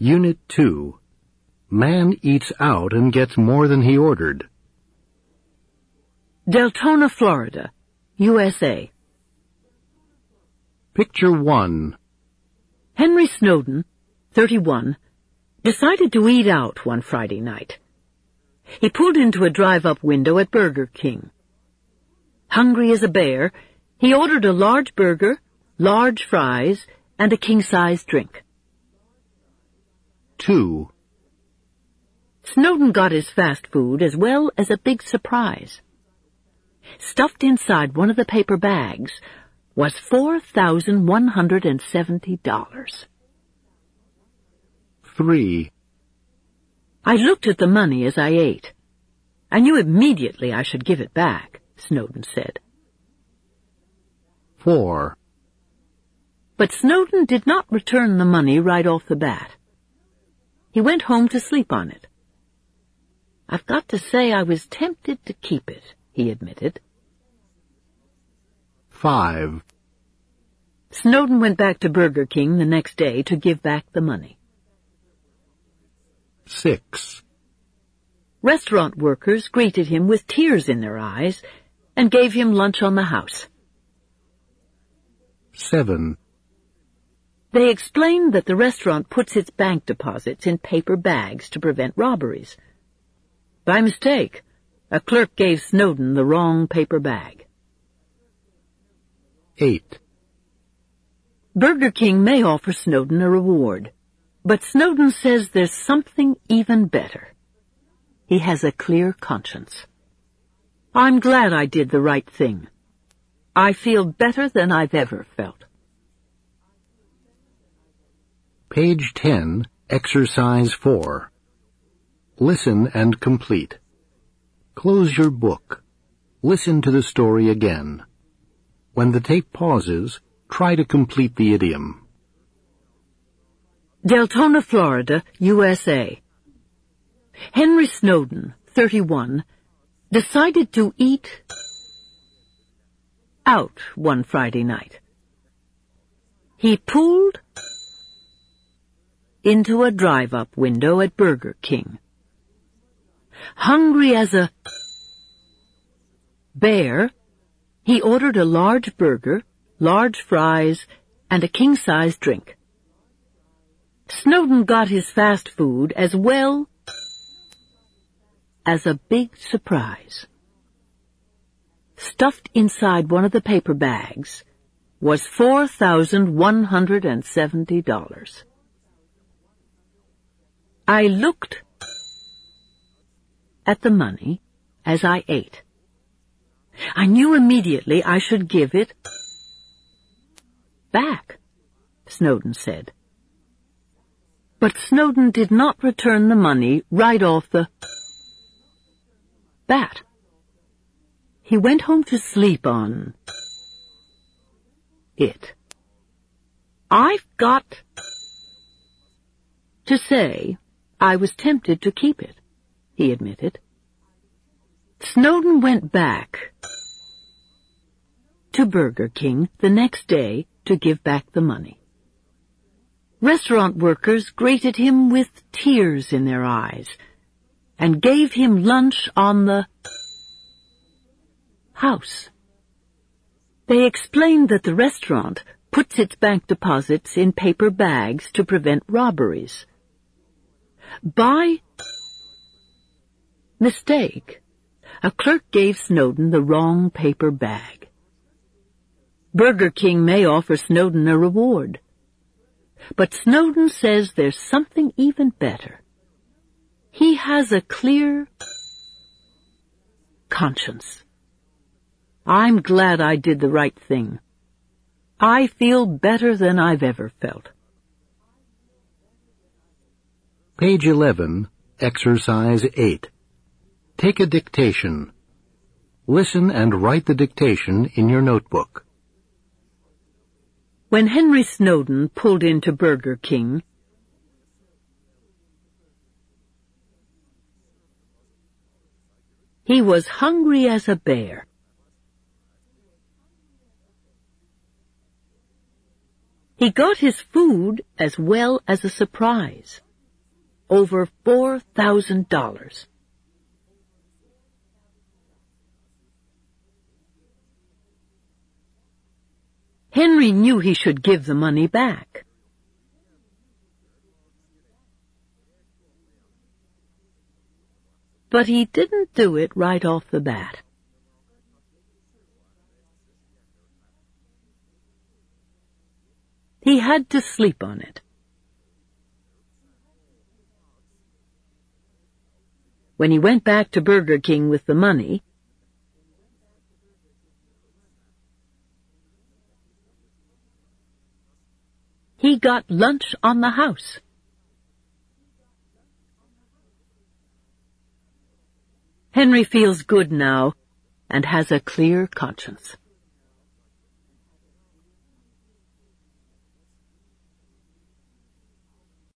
Unit 2. Man eats out and gets more than he ordered. Deltona, Florida, USA. Picture 1. Henry Snowden, 31, decided to eat out one Friday night. He pulled into a drive-up window at Burger King. Hungry as a bear, he ordered a large burger, large fries, and a king-size drink. 2. Snowden got his fast food as well as a big surprise. Stuffed inside one of the paper bags was $4,170. 3. I looked at the money as I ate. I knew immediately I should give it back, Snowden said. 4. But Snowden did not return the money right off the bat. He went home to sleep on it. I've got to say I was tempted to keep it, he admitted. 5. Snowden went back to Burger King the next day to give back the money. 6. Restaurant workers greeted him with tears in their eyes and gave him lunch on the house. 7. They explained that the restaurant puts its bank deposits in paper bags to prevent robberies. By mistake, a clerk gave Snowden the wrong paper bag. 8. Burger King may offer Snowden a reward, but Snowden says there's something even better. He has a clear conscience. I'm glad I did the right thing. I feel better than I've ever felt. Page 10, Exercise 4. Listen and complete. Close your book. Listen to the story again. When the tape pauses, try to complete the idiom. Deltona, Florida, USA. Henry Snowden, 31, decided to eat out one Friday night. He pulled into a drive-up window at Burger King. Hungry as a bear, he ordered a large burger, large fries, and a king-size drink. Snowden got his fast food as well as a big surprise. Stuffed inside one of the paper bags was $4,170. I looked at the money as I ate. I knew immediately I should give it back, Snowden said. But Snowden did not return the money right off the bat. He went home to sleep on it. I've got to say I was tempted to keep it, he admitted. Snowden went back to Burger King the next day to give back the money. Restaurant workers greeted him with tears in their eyes and gave him lunch on the house. They explained that the restaurant puts its bank deposits in paper bags to prevent robberies. By mistake, a clerk gave Snowden the wrong paper bag. Burger King may offer Snowden a reward, but Snowden says there's something even better. He has a clear conscience. I'm glad I did the right thing. I feel better than I've ever felt. Page 11, Exercise 8. Take a dictation. Listen and write the dictation in your notebook. When Henry Snowden pulled into Burger King, he was hungry as a bear. He got his food as well as a surprise. over $4,000. Henry knew he should give the money back. But he didn't do it right off the bat. He had to sleep on it. When he went back to Burger King with the money, he got lunch on the house. Henry feels good now and has a clear conscience.